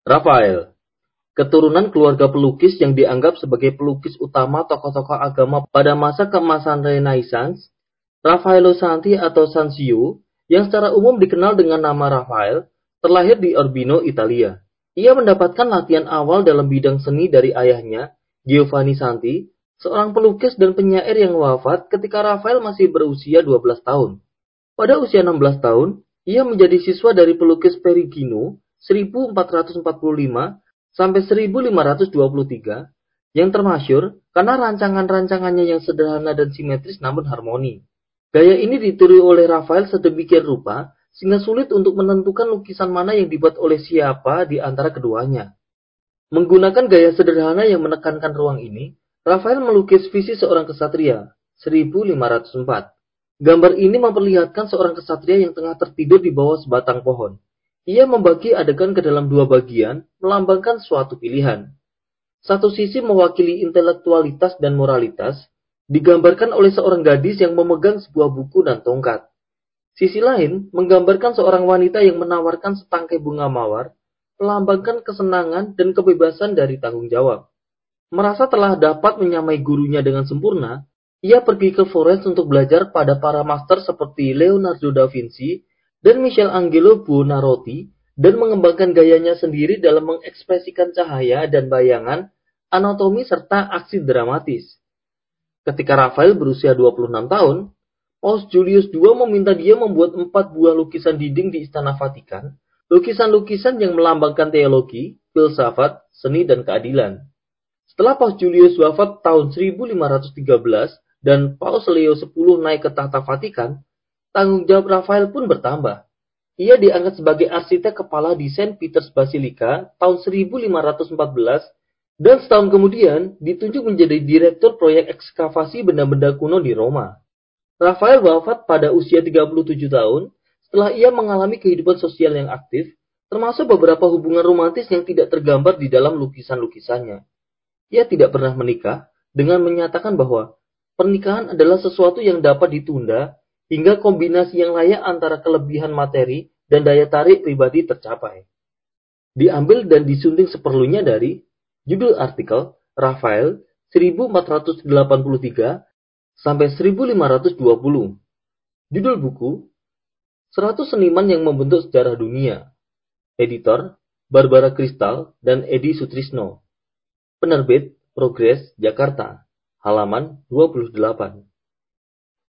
Rafael, keturunan keluarga pelukis yang dianggap sebagai pelukis utama tokoh-tokoh agama pada masa keemasan Renaissance, Raffaello Santi atau Sanzio, yang secara umum dikenal dengan nama Rafael, terlahir di Urbino, Italia. Ia mendapatkan latihan awal dalam bidang seni dari ayahnya, Giovanni Santi, seorang pelukis dan penyair yang wafat ketika Rafael masih berusia 12 tahun. Pada usia 16 tahun, ia menjadi siswa dari pelukis Perugino 1445 sampai 1523 yang termasyhur karena rancangan-rancangannya yang sederhana dan simetris namun harmoni. Gaya ini ditiru oleh Rafael sedemikian rupa sehingga sulit untuk menentukan lukisan mana yang dibuat oleh siapa di antara keduanya. Menggunakan gaya sederhana yang menekankan ruang ini, Rafael melukis visi seorang kesatria 1504. Gambar ini memperlihatkan seorang kesatria yang tengah tertidur di bawah sebatang pohon. Ia membagi adegan ke dalam dua bagian, melambangkan suatu pilihan. Satu sisi mewakili intelektualitas dan moralitas, digambarkan oleh seorang gadis yang memegang sebuah buku dan tongkat. Sisi lain menggambarkan seorang wanita yang menawarkan setangkai bunga mawar, melambangkan kesenangan dan kebebasan dari tanggung jawab. Merasa telah dapat menyamai gurunya dengan sempurna, ia pergi ke Florence untuk belajar pada para master seperti Leonardo da Vinci dan Michelangelo Buonarroti dan mengembangkan gayanya sendiri dalam mengekspresikan cahaya dan bayangan, anatomi serta aksi dramatis. Ketika Rafael berusia 26 tahun, Paus Julius II meminta dia membuat 4 buah lukisan dinding di Istana Vatikan, lukisan-lukisan yang melambangkan teologi, filsafat, seni, dan keadilan. Setelah Paus Julius wafat tahun 1513 dan Paus Leo X naik ke tahta Vatikan, tanggung jawab Rafael pun bertambah. Ia diangkat sebagai arsitek kepala di St. Peter's Basilica tahun 1514 dan setahun kemudian ditunjuk menjadi direktur proyek ekskavasi benda-benda kuno di Roma. Rafael wafat pada usia 37 tahun setelah ia mengalami kehidupan sosial yang aktif, termasuk beberapa hubungan romantis yang tidak tergambar di dalam lukisan-lukisannya. Ia tidak pernah menikah dengan menyatakan bahwa pernikahan adalah sesuatu yang dapat ditunda hingga kombinasi yang layak antara kelebihan materi dan daya tarik pribadi tercapai. Diambil dan disunting seperlunya dari judul artikel Rafael 1483 sampai 1520. Judul buku 100 Seniman yang Membentuk Sejarah Dunia. Editor Barbara Kristal dan Edi Sutrisno. Penerbit Progres Jakarta. Halaman 28.